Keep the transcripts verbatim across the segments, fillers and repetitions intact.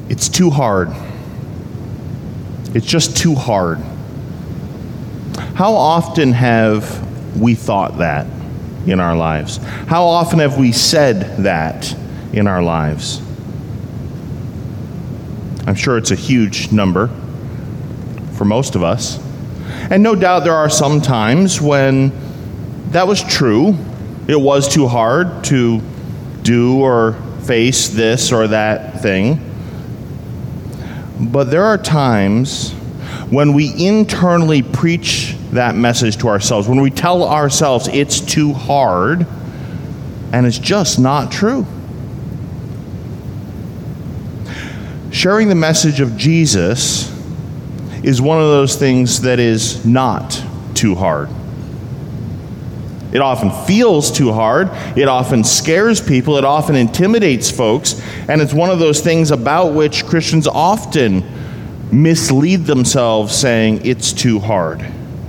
It's too hard. It's just too hard. How often have we thought that in our lives? How often have we said that in our lives? I'm sure it's a huge number for most of us. And no doubt there are some times when that was true. It was too hard to do or face this or that thing. But there are times when we internally preach that message to ourselves, when we tell ourselves it's too hard, and it's just not true. Sharing the message of Jesus is one of those things that is not too hard. It often feels too hard. It often scares people. It often intimidates folks. And it's one of those things about which Christians often mislead themselves saying it's too hard.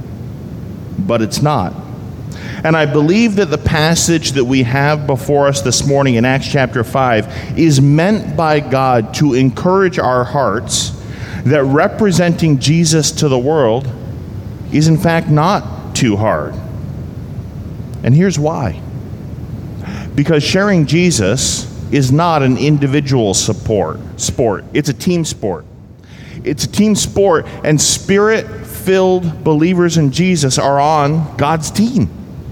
But it's not. And I believe that the passage that we have before us this morning in Acts chapter five is meant by God to encourage our hearts that representing Jesus to the world is in fact not too hard. And here's why. Because sharing Jesus is not an individual support, sport. It's a team sport. It's a team sport, and Spirit-filled believers in Jesus are on God's team.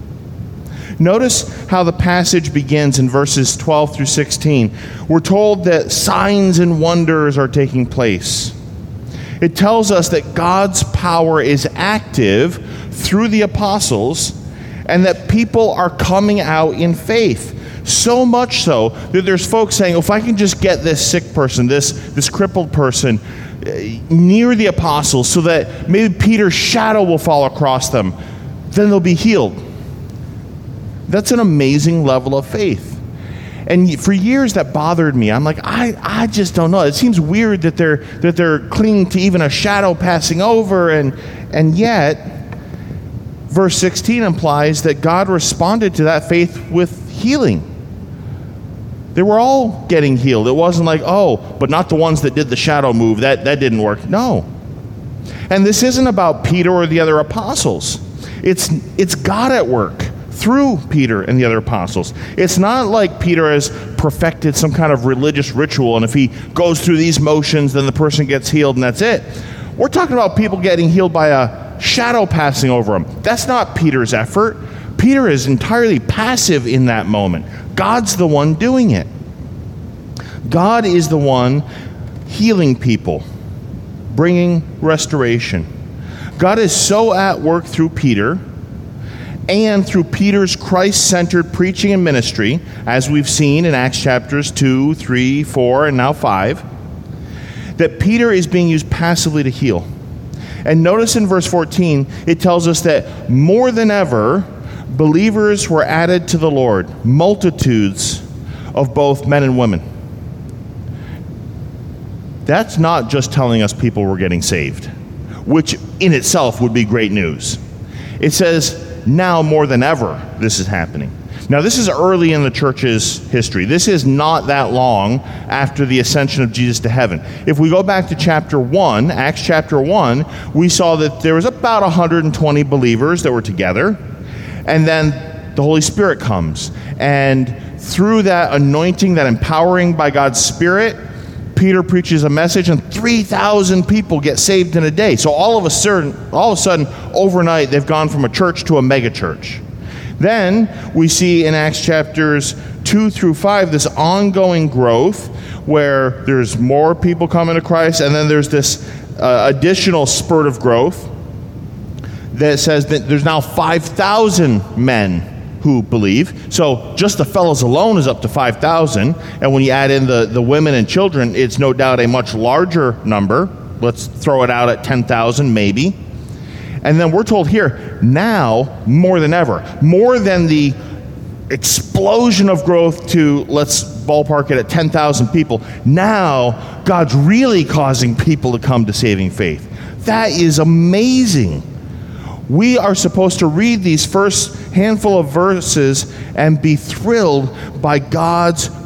Notice how the passage begins in verses twelve through sixteen. We're told that signs and wonders are taking place. It tells us that God's power is active through the apostles, and that people are coming out in faith. So much so that there's folks saying, oh, if I can just get this sick person, this, this crippled person, uh, near the apostles so that maybe Peter's shadow will fall across them, then they'll be healed. That's an amazing level of faith. And for years that bothered me. I'm like, I, I just don't know. It seems weird that they're that they're clinging to even a shadow passing over, and and yet verse sixteen implies that God responded to that faith with healing. They were all getting healed. It wasn't like, oh, but not the ones that did the shadow move. That, that didn't work. No. And this isn't about Peter or the other apostles. It's, it's God at work through Peter and the other apostles. It's not like Peter has perfected some kind of religious ritual, and if he goes through these motions, then the person gets healed and that's it. We're talking about people getting healed by a shadow passing over them. That's not Peter's effort. Peter is entirely passive in that moment. God's the one doing it. God is the one healing people, bringing restoration. God is so at work through Peter and through Peter's Christ-centered preaching and ministry, as we've seen in Acts chapters two, three, four, and now five, that Peter is being used passively to heal. And notice in verse fourteen, it tells us that more than ever, believers were added to the Lord, multitudes of both men and women. That's not just telling us people were getting saved, which in itself would be great news. It says, now more than ever, this is happening. Now, this is early in the church's history. This is not that long after the ascension of Jesus to heaven. If we go back to chapter one, Acts chapter one, we saw that there was about one hundred twenty believers that were together, and then the Holy Spirit comes. And through that anointing, that empowering by God's Spirit, Peter preaches a message, and three thousand people get saved in a day. So all of a sudden, all of a sudden, overnight, they've gone from a church to a megachurch. Then we see in Acts chapters two through five this ongoing growth where there's more people coming to Christ, and then there's this uh, additional spurt of growth that says that there's now five thousand men who believe. So just the fellows alone is up to five thousand, and when you add in the, the women and children, it's no doubt a much larger number. Let's throw it out at ten thousand maybe. And then we're told here, now more than ever, more than the explosion of growth to, let's ballpark it at ten thousand people, now God's really causing people to come to saving faith. That is amazing. We are supposed to read these first handful of verses and be thrilled by God's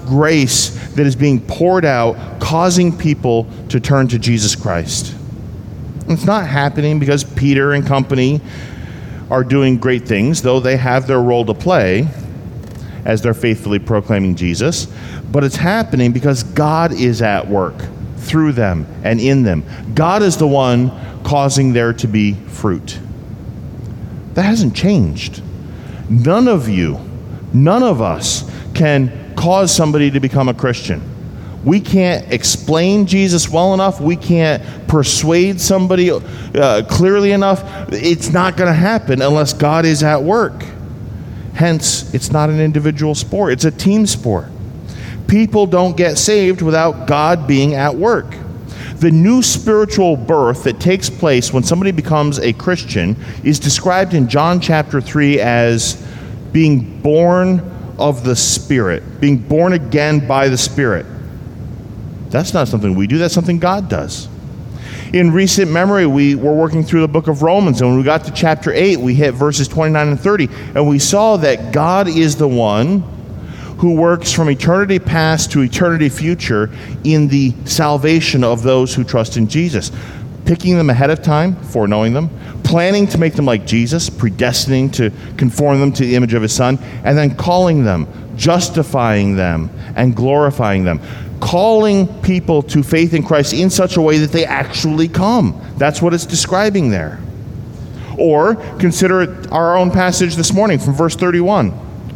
grace that is being poured out, causing people to turn to Jesus Christ. It's not happening because Peter and company are doing great things, though they have their role to play as they're faithfully proclaiming Jesus. But it's happening because God is at work through them and in them. God is the one causing there to be fruit. That hasn't changed. None of you, none of us can cause somebody to become a Christian. We can't explain Jesus well enough. We can't persuade somebody uh, clearly enough. It's not going to happen unless God is at work. Hence, it's not an individual sport. It's a team sport. People don't get saved without God being at work. The new spiritual birth that takes place when somebody becomes a Christian is described in John chapter three as being born of the Spirit, being born again by the Spirit. That's not something we do. That's something God does. In recent memory, we were working through the book of Romans, and when we got to chapter eight, we hit verses twenty-nine and thirty, and we saw that God is the one who works from eternity past to eternity future in the salvation of those who trust in Jesus, picking them ahead of time, foreknowing them, planning to make them like Jesus, predestining to conform them to the image of his Son, and then calling them, justifying them, and glorifying them. Calling people to faith in Christ in such a way that they actually come. That's what it's describing there. Or consider our own passage this morning from verse thirty-one.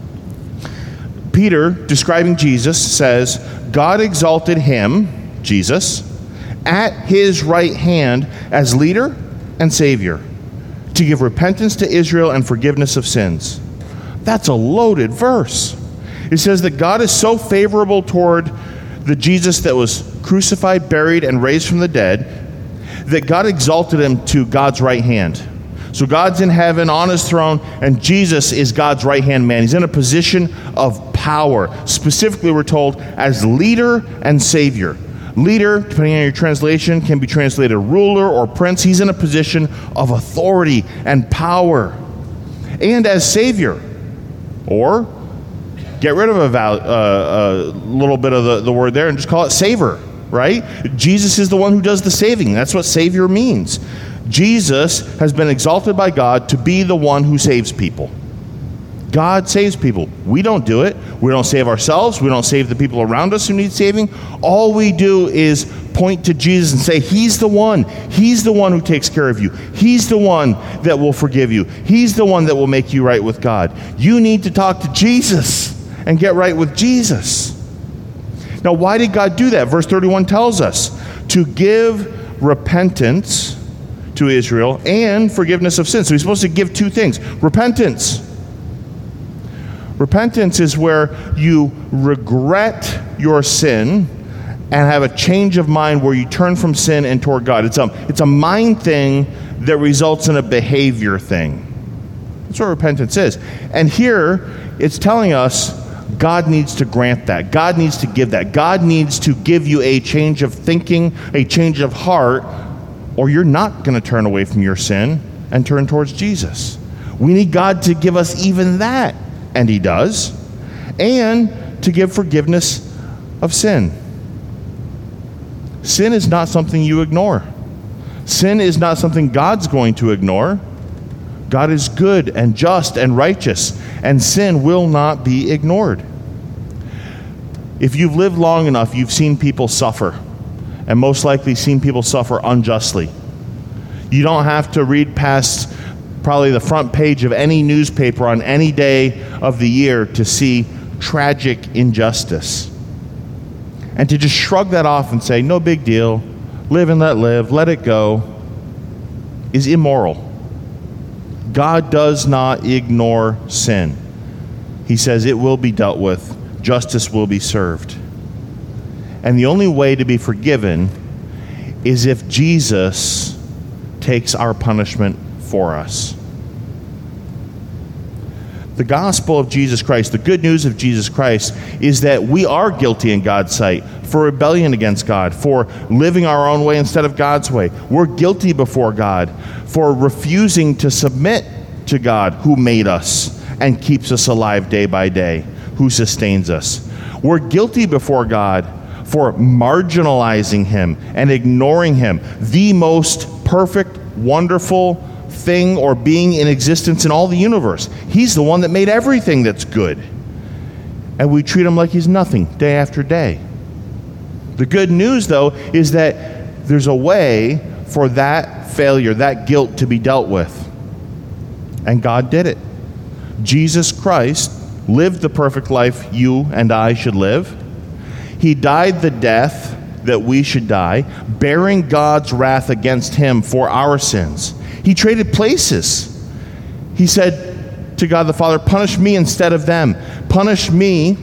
Peter, describing Jesus, says, God exalted him, Jesus, at his right hand as leader and Savior, to give repentance to Israel and forgiveness of sins. That's a loaded verse. It says that God is so favorable toward the Jesus that was crucified, buried, and raised from the dead, that God exalted him to God's right hand. So God's in heaven on his throne, and Jesus is God's right-hand man. He's in a position of power. Specifically, we're told, as leader and Savior. Leader, depending on your translation, can be translated ruler or prince. He's in a position of authority and power. And as Savior, or get rid of a, val- uh, a little bit of the, the word there and just call it Savior, right? Jesus is the one who does the saving. That's what Savior means. Jesus has been exalted by God to be the one who saves people. God saves people. We don't do it. We don't save ourselves. We don't save the people around us who need saving. All we do is point to Jesus and say, he's the one. He's the one who takes care of you. He's the one that will forgive you. He's the one that will make you right with God. You need to talk to Jesus and get right with Jesus. Now, why did God do that? Verse thirty-one tells us to give repentance to Israel and forgiveness of sins. So he's supposed to give two things. Repentance. Repentance is where you regret your sin and have a change of mind where you turn from sin and toward God. It's a, it's a mind thing that results in a behavior thing. That's what repentance is. And here, it's telling us God needs to grant that. God needs to give that. God needs to give you a change of thinking, a change of heart, or you're not going to turn away from your sin and turn towards Jesus. We need God to give us even that, and he does, and to give forgiveness of sin. Sin is not something you ignore. Sin is not something God's going to ignore. God is good and just and righteous, and sin will not be ignored. If you've lived long enough, you've seen people suffer, and most likely seen people suffer unjustly. You don't have to read past probably the front page of any newspaper on any day of the year to see tragic injustice. And to just shrug that off and say, no big deal, live and let live, let it go, is immoral. God does not ignore sin. He says it will be dealt with, justice will be served. And the only way to be forgiven is if Jesus takes our punishment for us. The gospel of Jesus Christ, the good news of Jesus Christ, is that we are guilty in God's sight for rebellion against God, for living our own way instead of God's way. We're guilty before God for refusing to submit to God who made us and keeps us alive day by day, who sustains us. We're guilty before God for marginalizing him and ignoring him, the most perfect, wonderful thing or being in existence in all the universe. He's the one that made everything that's good. And we treat him like he's nothing day after day. The good news, though, is that there's a way for that failure, that guilt to be dealt with. And God did it. Jesus Christ lived the perfect life you and I should live. He died the death that we should die, bearing God's wrath against him for our sins. He traded places. He said to God the Father, punish me instead of them. Punish me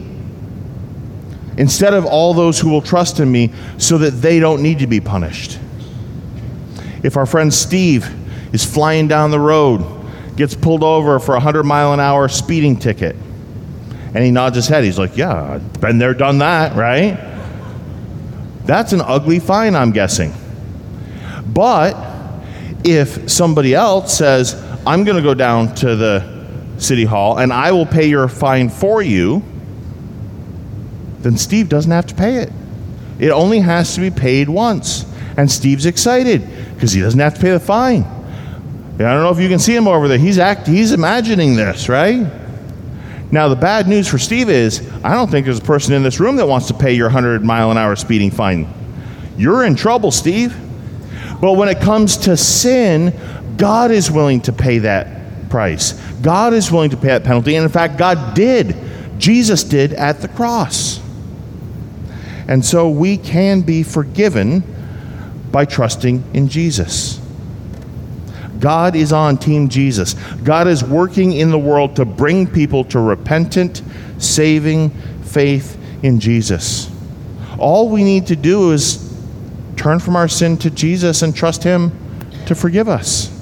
instead of all those who will trust in me, so that they don't need to be punished. If our friend Steve is flying down the road, gets pulled over for a one hundred mile an hour speeding ticket, and he nods his head, he's like, yeah, I've been there, done that, right? That's an ugly fine, I'm guessing. But if somebody else says, I'm going to go down to the city hall and I will pay your fine for you, then Steve doesn't have to pay it. It only has to be paid once. And Steve's excited because he doesn't have to pay the fine. I don't know if you can see him over there. He's act, he's imagining this, right? Now, the bad news for Steve is, I don't think there's a person in this room that wants to pay your one hundred mile an hour speeding fine. You're in trouble, Steve. But when it comes to sin, God is willing to pay that price. God is willing to pay that penalty. And in fact, God did. Jesus did at the cross. And so we can be forgiven by trusting in Jesus. God is on Team Jesus. God is working in the world to bring people to repentant, saving faith in Jesus. All we need to do is turn from our sin to Jesus and trust him to forgive us.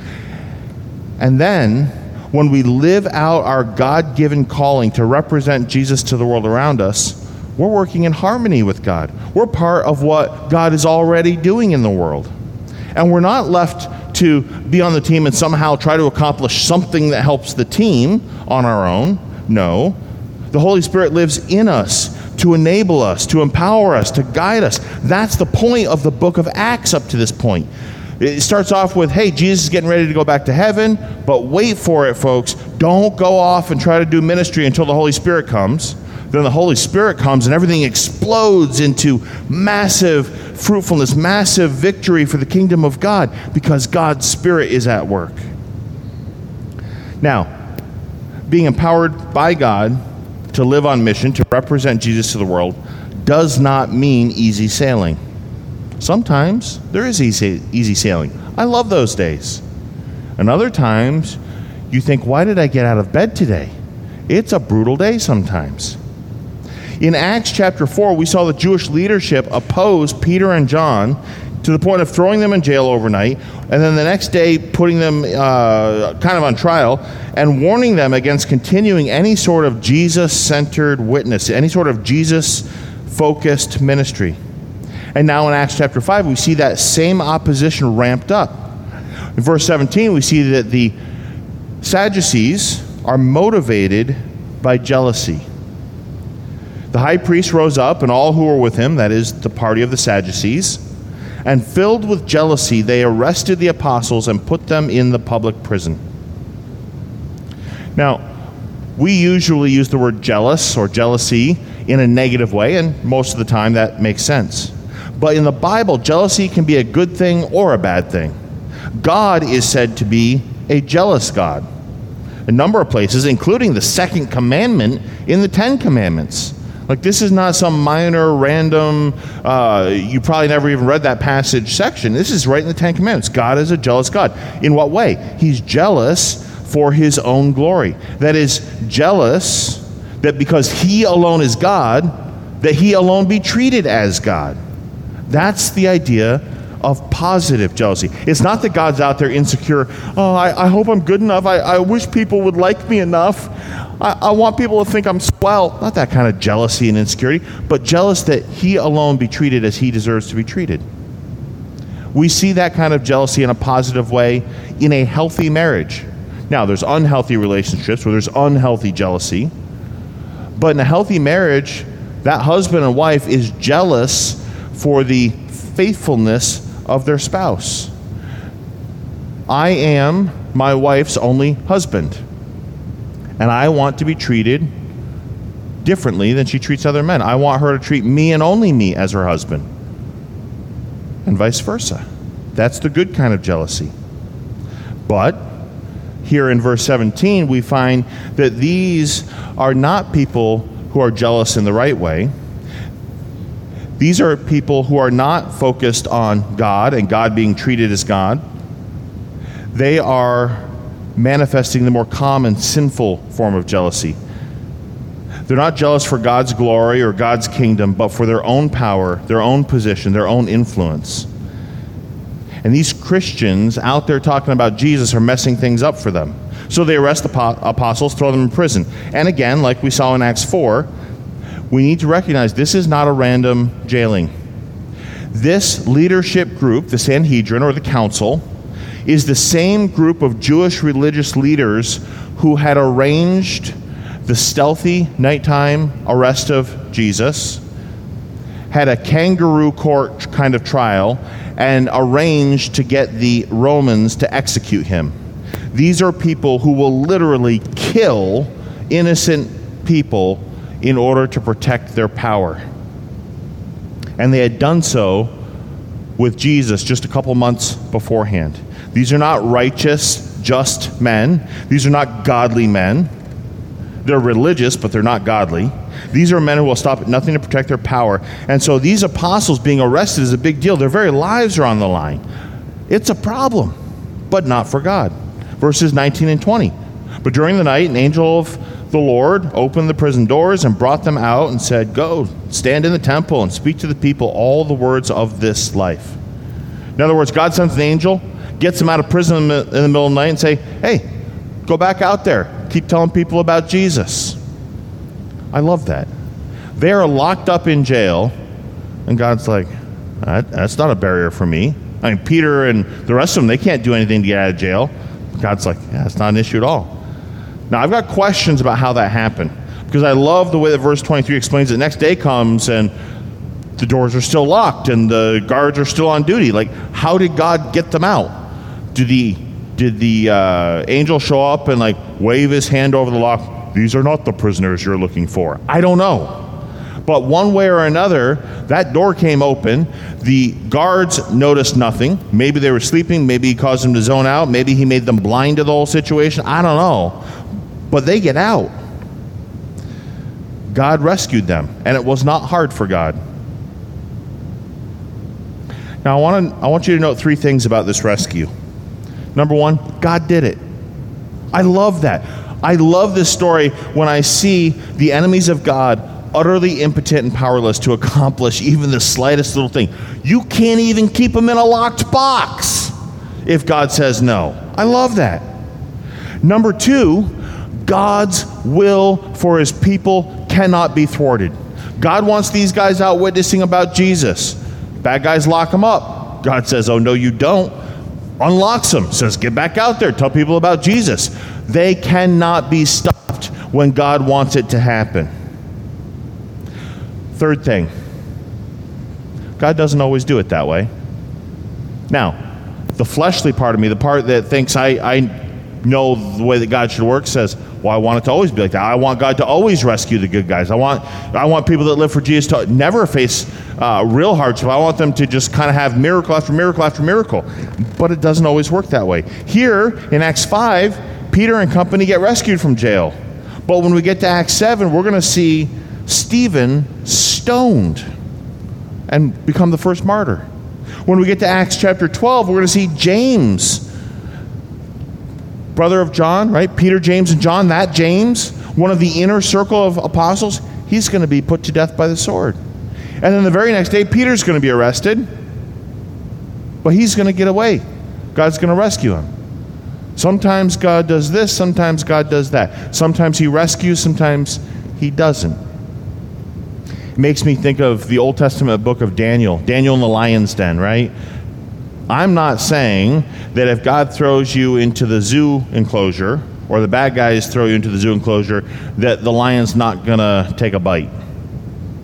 And then, when we live out our God-given calling to represent Jesus to the world around us, we're working in harmony with God. We're part of what God is already doing in the world. And we're not left to be on the team and somehow try to accomplish something that helps the team on our own. No. The Holy Spirit lives in us to enable us, to empower us, to guide us. That's the point of the book of Acts up to this point. It starts off with, hey, Jesus is getting ready to go back to heaven, but wait for it, folks. Don't go off and try to do ministry until the Holy Spirit comes. Then the Holy Spirit comes and everything explodes into massive fruitfulness, massive victory for the kingdom of God, because God's Spirit is at work. Now, being empowered by God to live on mission, to represent Jesus to the world, does not mean easy sailing. Sometimes there is easy, easy sailing. I love those days. And other times, you think, why did I get out of bed today? It's a brutal day sometimes. In Acts chapter four, we saw the Jewish leadership oppose Peter and John to the point of throwing them in jail overnight, and then the next day putting them uh, kind of on trial and warning them against continuing any sort of Jesus-centered witness, any sort of Jesus-focused ministry. And now in Acts chapter five, we see that same opposition ramped up. In verse seventeen, we see that the Sadducees are motivated by jealousy. The high priest rose up, and all who were with him, that is, the party of the Sadducees, and filled with jealousy, they arrested the apostles and put them in the public prison. Now, we usually use the word jealous or jealousy in a negative way, and most of the time that makes sense. But in the Bible, jealousy can be a good thing or a bad thing. God is said to be a jealous God. A number of places, including the second commandment in the Ten Commandments. Like, this is not some minor, random, uh, you probably never even read that passage section. This is right in the Ten Commandments. God is a jealous God. In what way? He's jealous for his own glory. That is, jealous that because he alone is God, that he alone be treated as God. That's the idea of positive jealousy. It's not that God's out there insecure. Oh, I, I hope I'm good enough. I, I wish people would like me enough. I, I want people to think I'm swell. Not that kind of jealousy and insecurity, but jealous that he alone be treated as he deserves to be treated. We see that kind of jealousy in a positive way in a healthy marriage. Now, there's unhealthy relationships where there's unhealthy jealousy, but in a healthy marriage, that husband and wife is jealous for the faithfulness of their spouse. I am my wife's only husband, and I want to be treated differently than she treats other men. I want her to treat me and only me as her husband, and vice versa. That's the good kind of jealousy. But here in verse seventeen, we find that these are not people who are jealous in the right way. These are people who are not focused on God and God being treated as God. They are manifesting the more common sinful form of jealousy. They're not jealous for God's glory or God's kingdom, but for their own power, their own position, their own influence. And these Christians out there talking about Jesus are messing things up for them. So they arrest the apostles, throw them in prison. And again, like we saw in Acts four, we need to recognize this is not a random jailing. This leadership group, the Sanhedrin or the council, is the same group of Jewish religious leaders who had arranged the stealthy nighttime arrest of Jesus, had a kangaroo court kind of trial, and arranged to get the Romans to execute him. These are people who will literally kill innocent people in order to protect their power. And they had done so with Jesus just a couple months beforehand. These are not righteous, just men. These are not godly men. They're religious, but they're not godly. These are men who will stop at nothing to protect their power. And so these apostles being arrested is a big deal. Their very lives are on the line. It's a problem, but not for God. Verses nineteen and twenty. But during the night, an angel of the Lord opened the prison doors and brought them out and said, "Go, stand in the temple and speak to the people all the words of this life." In other words, God sends an angel, gets them out of prison in the middle of the night and say, "Hey, go back out there. Keep telling people about Jesus." I love that. They are locked up in jail, and God's like, that, that's not a barrier for me. I mean, Peter and the rest of them, they can't do anything to get out of jail. God's like, yeah, it's not an issue at all. Now, I've got questions about how that happened, because I love the way that verse twenty-three explains it. The next day comes, and the doors are still locked, and the guards are still on duty. Like, how did God get them out? Did the, did the uh, angel show up and, like, wave his hand over the lock? These are not the prisoners you're looking for. I don't know. But one way or another, that door came open. The guards noticed nothing. Maybe they were sleeping. Maybe he caused them to zone out. Maybe he made them blind to the whole situation. I don't know. But they get out. God rescued them, and it was not hard for God. Now, I want to, I want you to note three things about this rescue. Number one, God did it. I love that. I love this story when I see the enemies of God utterly impotent and powerless to accomplish even the slightest little thing. You can't even keep them in a locked box if God says no. I love that. Number two, God's will for his people cannot be thwarted. God wants these guys out witnessing about Jesus. Bad guys lock them up. God says, oh, no, you don't. Unlocks them. Says, get back out there. Tell people about Jesus. They cannot be stopped when God wants it to happen. Third thing, God doesn't always do it that way. Now, the fleshly part of me, the part that thinks I, I know the way that God should work, says, well, I want it to always be like that. I want God to always rescue the good guys. I want I want people that live for Jesus to never face uh, real hardship. I want them to just kind of have miracle after miracle after miracle. But it doesn't always work that way. Here in Acts five, Peter and company get rescued from jail. But when we get to Acts seven, we're going to see Stephen stoned and become the first martyr. When we get to Acts chapter twelve, we're going to see James, brother of John, right? Peter, James, and John, that James, one of the inner circle of apostles, he's going to be put to death by the sword. And then the very next day, Peter's going to be arrested, but he's going to get away. God's going to rescue him. Sometimes God does this, sometimes God does that. Sometimes he rescues, sometimes he doesn't. It makes me think of the Old Testament book of Daniel, Daniel in the lion's den, right? I'm not saying that if God throws you into the zoo enclosure, or the bad guys throw you into the zoo enclosure, that the lion's not going to take a bite.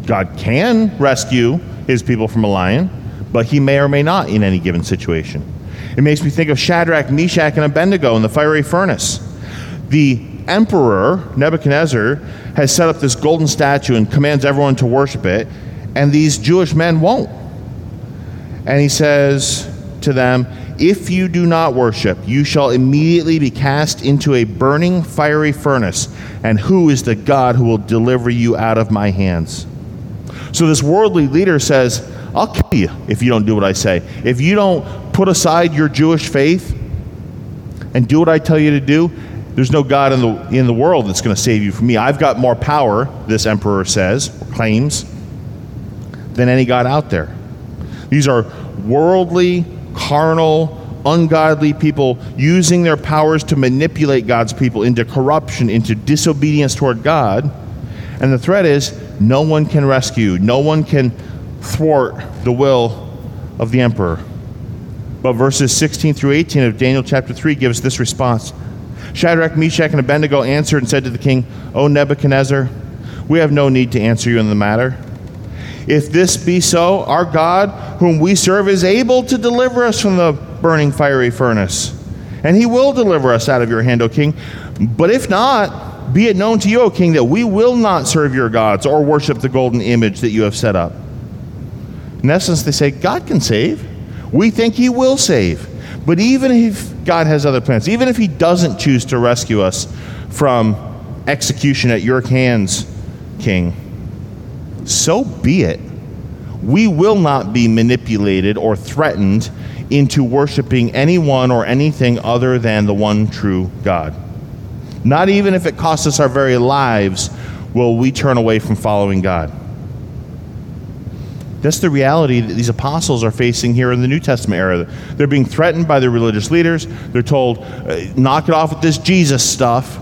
God can rescue his people from a lion, but he may or may not in any given situation. It makes me think of Shadrach, Meshach, and Abednego in the fiery furnace. The emperor, Nebuchadnezzar, has set up this golden statue and commands everyone to worship it, and these Jewish men won't. And he says to them, if you do not worship, you shall immediately be cast into a burning fiery furnace, and who is the God who will deliver you out of my hands? So this worldly leader says, I'll kill you if you don't do what I say. If you don't put aside your Jewish faith and do what I tell you to do, there's no God in the in the world that's going to save you from me. I've got more power, this emperor says, or claims, than any God out there. These are worldly, carnal, ungodly people using their powers to manipulate God's people into corruption, into disobedience toward God. And the threat is, no one can rescue, no one can thwart the will of the emperor. But verses sixteen through eighteen of Daniel chapter three gives this response. Shadrach, Meshach, and Abednego answered and said to the king, O Nebuchadnezzar, we have no need to answer you in the matter. If this be so, our God, whom we serve, is able to deliver us from the burning fiery furnace, and he will deliver us out of your hand, O king. But if not, be it known to you, O king, that we will not serve your gods or worship the golden image that you have set up. In essence, they say, God can save. We think he will save. But even if God has other plans, even if he doesn't choose to rescue us from execution at your hands, king, so be it. We will not be manipulated or threatened into worshiping anyone or anything other than the one true God. Not even if it costs us our very lives will we turn away from following God. That's the reality that these apostles are facing here in the New Testament era. They're being threatened by their religious leaders. They're told, knock it off with this Jesus stuff.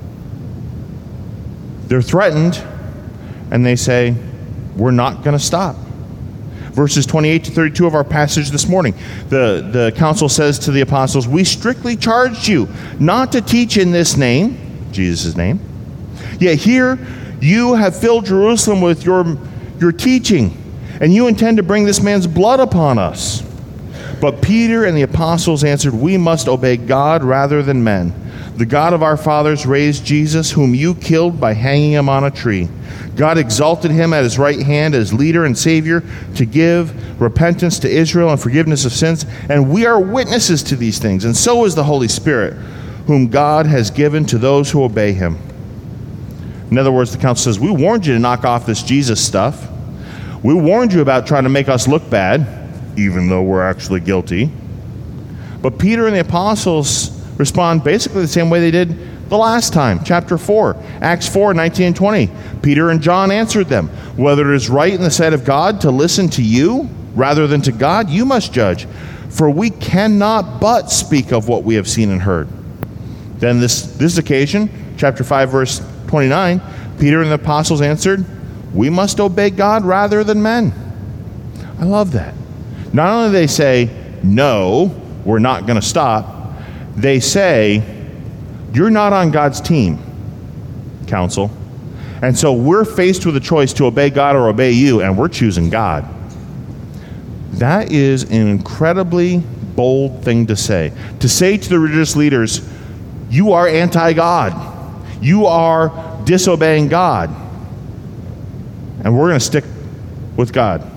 They're threatened, and they say, we're not going to stop. Verses twenty-eight to thirty-two of our passage this morning, the, the council says to the apostles, we strictly charged you not to teach in this name, Jesus' name, yet here you have filled Jerusalem with your, your teaching, and you intend to bring this man's blood upon us. But Peter and the apostles answered, we must obey God rather than men. The God of our fathers raised Jesus, whom you killed by hanging him on a tree. God exalted him at his right hand as leader and savior to give repentance to Israel and forgiveness of sins. And we are witnesses to these things. And so is the Holy Spirit, whom God has given to those who obey him. In other words, the council says, we warned you to knock off this Jesus stuff. We warned you about trying to make us look bad, even though we're actually guilty. But Peter and the apostles respond basically the same way they did the last time. Chapter four, Acts four, nineteen and twenty. Peter and John answered them, whether it is right in the sight of God to listen to you rather than to God, you must judge. For we cannot but speak of what we have seen and heard. Then this, this occasion, chapter five, verse twenty-nine, Peter and the apostles answered, we must obey God rather than men. I love that. Not only do they say, no, we're not going to stop, they say, you're not on God's team, council. And so we're faced with a choice to obey God or obey you, and we're choosing God. That is an incredibly bold thing to say. To say to the religious leaders, you are anti-God. You are disobeying God. And we're going to stick with God.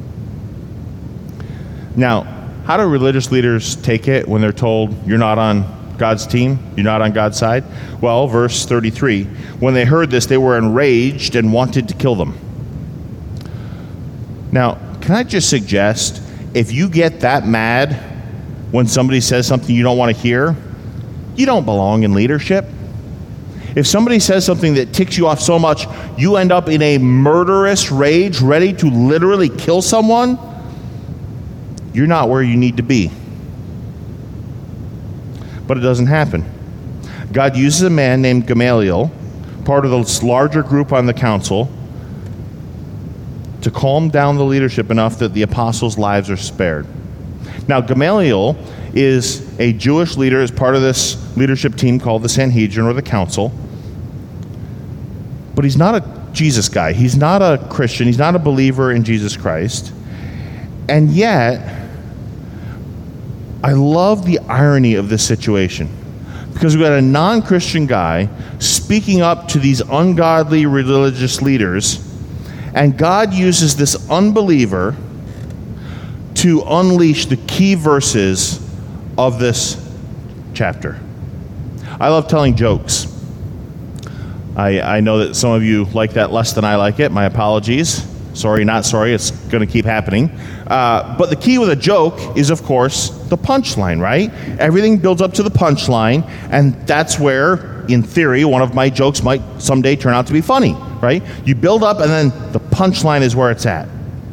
Now, how do religious leaders take it when they're told you're not on God's team? You're not on God's side? Well, verse thirty-three, when they heard this, they were enraged and wanted to kill them. Now, can I just suggest, if you get that mad when somebody says something you don't want to hear, you don't belong in leadership. If somebody says something that ticks you off so much, you end up in a murderous rage, ready to literally kill someone, you're not where you need to be. But it doesn't happen. God uses a man named Gamaliel, part of this larger group on the council, to calm down the leadership enough that the apostles' lives are spared. Now, Gamaliel is a Jewish leader as part of this leadership team called the Sanhedrin or the council. But he's not a Jesus guy. He's not a Christian. He's not a believer in Jesus Christ. And yet, I love the irony of this situation. Because we've got a non-Christian guy speaking up to these ungodly religious leaders, and God uses this unbeliever to unleash the key verses of this chapter. I love telling jokes. I, I know that some of you like that less than I like it. My apologies. Sorry, not sorry. It's going to keep happening. Uh, but the key with a joke is, of course, the punchline, right? Everything builds up to the punchline, and that's where, in theory, one of my jokes might someday turn out to be funny, right? You build up, and then the punchline is where it's at.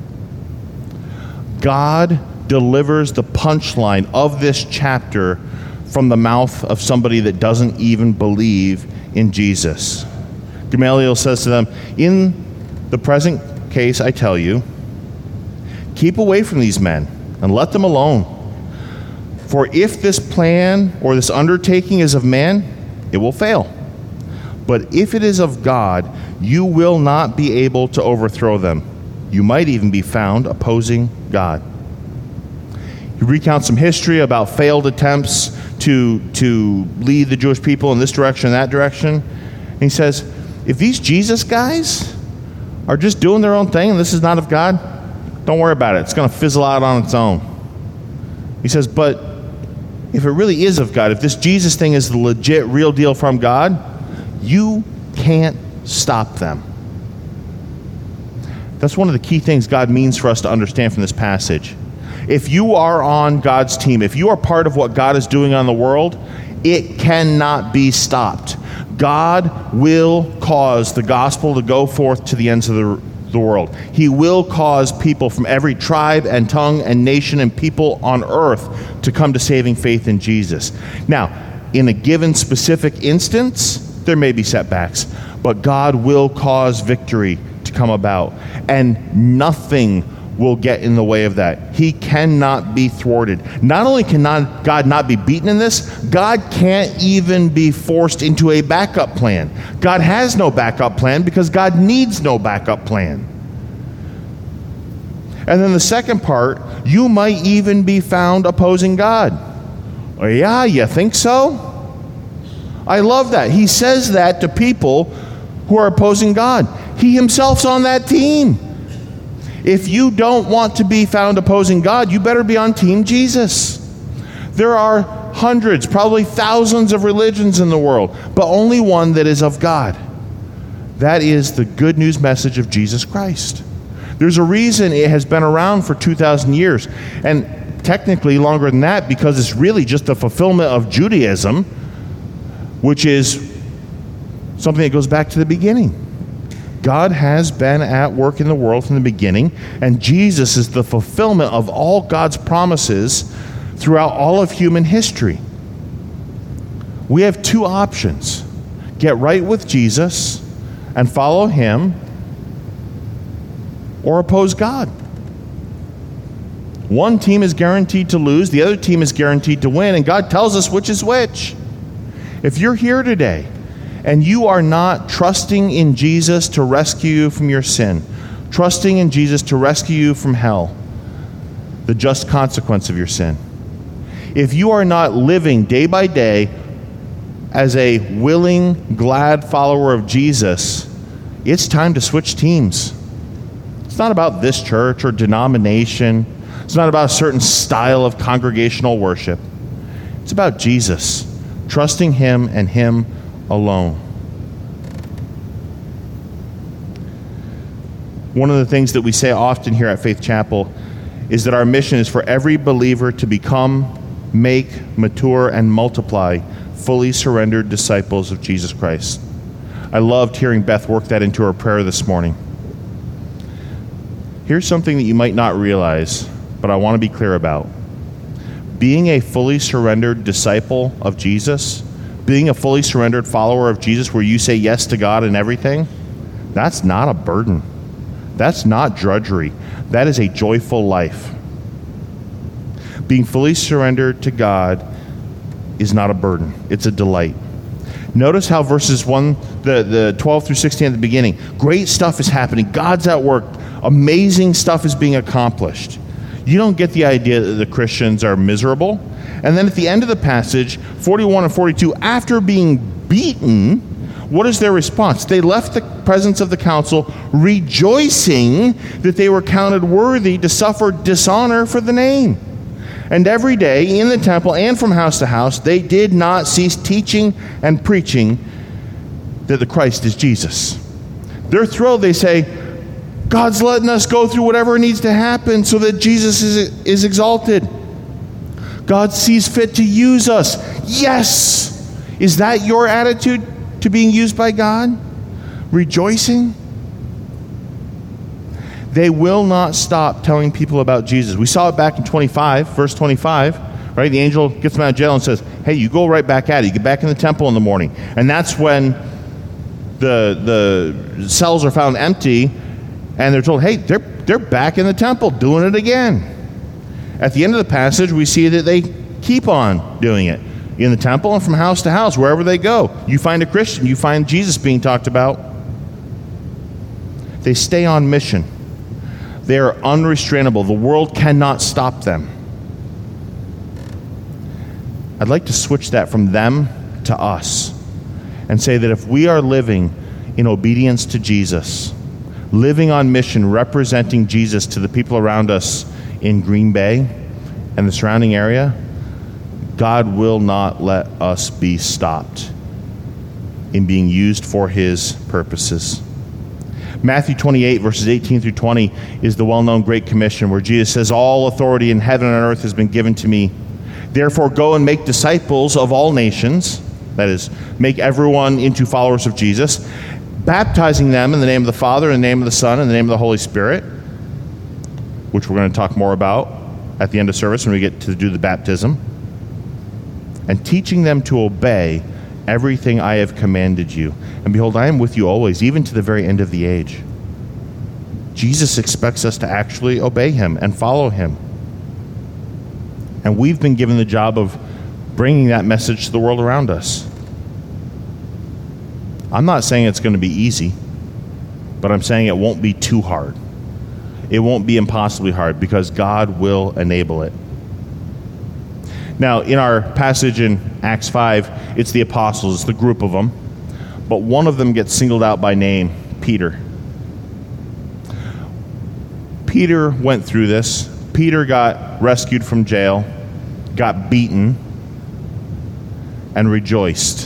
God delivers the punchline of this chapter from the mouth of somebody that doesn't even believe in Jesus. Gamaliel says to them, in the present case, I tell you, keep away from these men and let them alone. For if this plan or this undertaking is of man, it will fail. But if it is of God, you will not be able to overthrow them. You might even be found opposing God. He recounts some history about failed attempts to, to lead the Jewish people in this direction and that direction. And he says, if these Jesus guys are just doing their own thing and this is not of God, don't worry about it. It's going to fizzle out on its own. He says, but if it really is of God, if this Jesus thing is the legit, real deal from God, you can't stop them. That's one of the key things God means for us to understand from this passage. If you are on God's team, if you are part of what God is doing on the world, it cannot be stopped. God will cause the gospel to go forth to the ends of the, the world. He will cause people from every tribe and tongue and nation and people on earth to come to saving faith in Jesus. Now, in a given specific instance, there may be setbacks, but God will cause victory to come about, and nothing will get in the way of that. He cannot be thwarted. Not only can not, God not be beaten in this, God can't even be forced into a backup plan. God has no backup plan because God needs no backup plan. And then the second part, you might even be found opposing God. Oh yeah, you think so? I love that. He says that to people who are opposing God. He himself's on that team. If you don't want to be found opposing God, you better be on Team Jesus. There are hundreds, probably thousands of religions in the world, but only one that is of God. That is the good news message of Jesus Christ. There's a reason it has been around for two thousand years, and technically longer than that, because it's really just the fulfillment of Judaism, which is something that goes back to the beginning. God has been at work in the world from the beginning, and Jesus is the fulfillment of all God's promises throughout all of human history. We have two options. Get right with Jesus and follow him, or oppose God. One team is guaranteed to lose, the other team is guaranteed to win, and God tells us which is which. If you're here today and you are not trusting in Jesus to rescue you from your sin, trusting in Jesus to rescue you from hell, the just consequence of your sin, if you are not living day by day as a willing, glad follower of Jesus, it's time to switch teams. It's not about this church or denomination. It's not about a certain style of congregational worship. It's about Jesus, trusting him and him alone. One of the things that we say often here at Faith Chapel is that our mission is for every believer to become, make, mature, and multiply fully surrendered disciples of Jesus Christ. I loved hearing Beth work that into her prayer this morning. Here's something that you might not realize, but I want to be clear about. Being a fully surrendered disciple of Jesus, being a fully surrendered follower of Jesus where you say yes to God in everything, that's not a burden. That's not drudgery. That is a joyful life. Being fully surrendered to God is not a burden. It's a delight. Notice how verses one, the, the twelve through sixteen at the beginning, great stuff is happening. God's at work. Amazing stuff is being accomplished. You don't get the idea that the Christians are miserable. And then at the end of the passage, forty-one and forty-two, after being beaten, what is their response? They left the presence of the council rejoicing that they were counted worthy to suffer dishonor for the name. And every day in the temple and from house to house, they did not cease teaching and preaching that the Christ is Jesus. They're thrilled. They say, God's letting us go through whatever needs to happen so that Jesus is, is exalted. God sees fit to use us. Yes! Is that your attitude to being used by God? Rejoicing? They will not stop telling people about Jesus. We saw it back in twenty-five, verse twenty-five, right? The angel gets them out of jail and says, hey, you go right back at it. You get back in the temple in the morning. And that's when the the cells are found empty, and they're told, hey, they're, they're back in the temple doing it again. At the end of the passage, we see that they keep on doing it in the temple and from house to house, wherever they go. You find a Christian, you find Jesus being talked about. They stay on mission. They are unrestrainable. The world cannot stop them. I'd like to switch that from them to us and say that if we are living in obedience to Jesus, living on mission, representing Jesus to the people around us in Green Bay and the surrounding area, God will not let us be stopped in being used for his purposes. Matthew twenty-eight, verses eighteen through twenty is the well-known Great Commission, where Jesus says, all authority in heaven and earth has been given to me. Therefore go and make disciples of all nations, that is, make everyone into followers of Jesus, baptizing them in the name of the Father, in the name of the Son, and in the name of the Holy Spirit, which we're going to talk more about at the end of service when we get to do the baptism, and teaching them to obey everything I have commanded you. And behold, I am with you always, even to the very end of the age. Jesus expects us to actually obey him and follow him. And we've been given the job of bringing that message to the world around us. I'm not saying it's going to be easy, but I'm saying it won't be too hard. It won't be impossibly hard, because God will enable it. Now, in our passage in Acts five, it's the apostles, it's the group of them, but one of them gets singled out by name, Peter. Peter went through this. Peter got rescued from jail, got beaten, and rejoiced.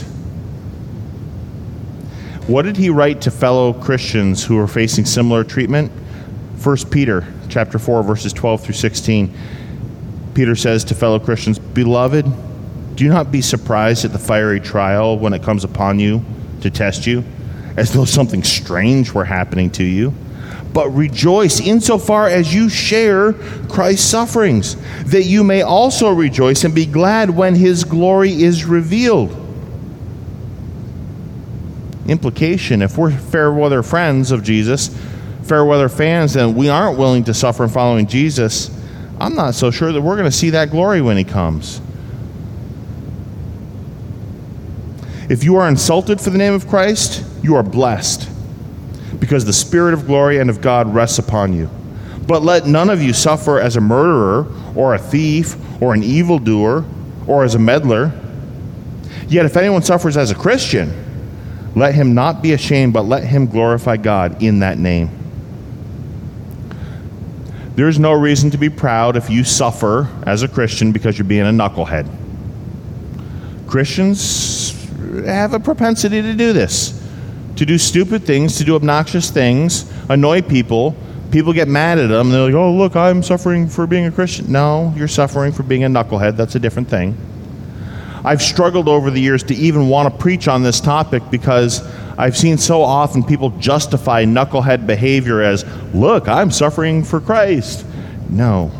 What did he write to fellow Christians who were facing similar treatment? First Peter chapter four, verses twelve through sixteen. Peter says to fellow Christians, beloved, do not be surprised at the fiery trial when it comes upon you to test you, as though something strange were happening to you. But rejoice insofar as you share Christ's sufferings, that you may also rejoice and be glad when his glory is revealed. Implication, if we're fair weather friends of Jesus, fair weather fans, and we aren't willing to suffer in following Jesus, I'm not so sure that we're going to see that glory when he comes. If you are insulted for the name of Christ, you are blessed, because the Spirit of glory and of God rests upon you. But let none of you suffer as a murderer, or a thief, or an evildoer, or as a meddler. Yet if anyone suffers as a Christian, let him not be ashamed, but let him glorify God in that name. There's no reason to be proud if you suffer as a Christian because you're being a knucklehead. Christians have a propensity to do this, to do stupid things, to do obnoxious things, annoy people. People get mad at them, and they're like, oh, look, I'm suffering for being a Christian. No, you're suffering for being a knucklehead. That's a different thing. I've struggled over the years to even want to preach on this topic, because I've seen so often people justify knucklehead behavior as, look, I'm suffering for Christ. No.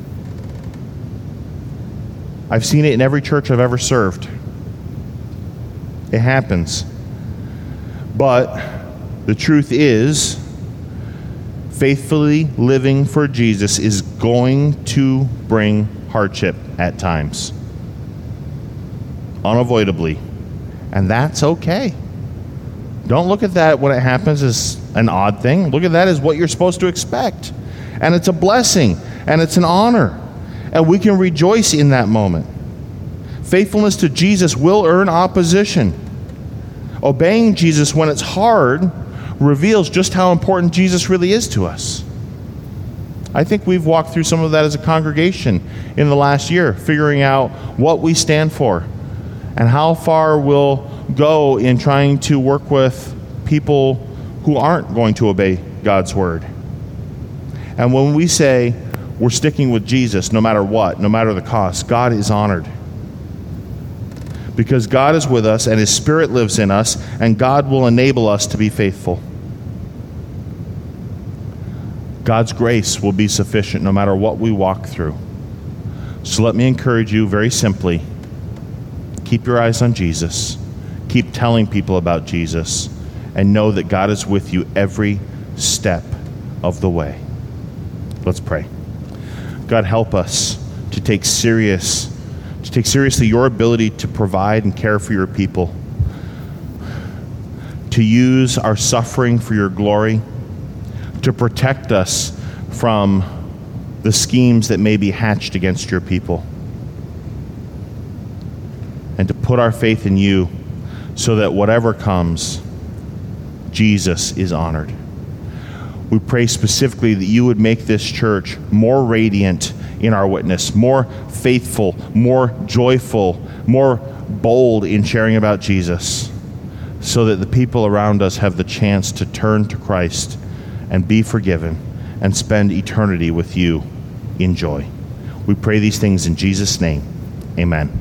I've seen it in every church I've ever served. It happens. But the truth is, faithfully living for Jesus is going to bring hardship at times. Unavoidably. And that's okay. Don't look at that when it happens as an odd thing. Look at that as what you're supposed to expect. And it's a blessing, and it's an honor. And we can rejoice in that moment. Faithfulness to Jesus will earn opposition. Obeying Jesus when it's hard reveals just how important Jesus really is to us. I think we've walked through some of that as a congregation in the last year, figuring out what we stand for and how far we'll go in trying to work with people who aren't going to obey God's word. And when we say we're sticking with Jesus no matter what, no matter the cost, God is honored. Because God is with us and His Spirit lives in us, and God will enable us to be faithful. God's grace will be sufficient no matter what we walk through. So let me encourage you very simply, keep your eyes on Jesus. Keep telling people about Jesus, and know that God is with you every step of the way. Let's pray. God, help us to take serious to take seriously your ability to provide and care for your people, to use our suffering for your glory, to protect us from the schemes that may be hatched against your people, and to put our faith in you so that whatever comes, Jesus is honored. We pray specifically that you would make this church more radiant in our witness, more faithful, more joyful, more bold in sharing about Jesus, so that the people around us have the chance to turn to Christ and be forgiven and spend eternity with you in joy. We pray these things in Jesus' name. Amen.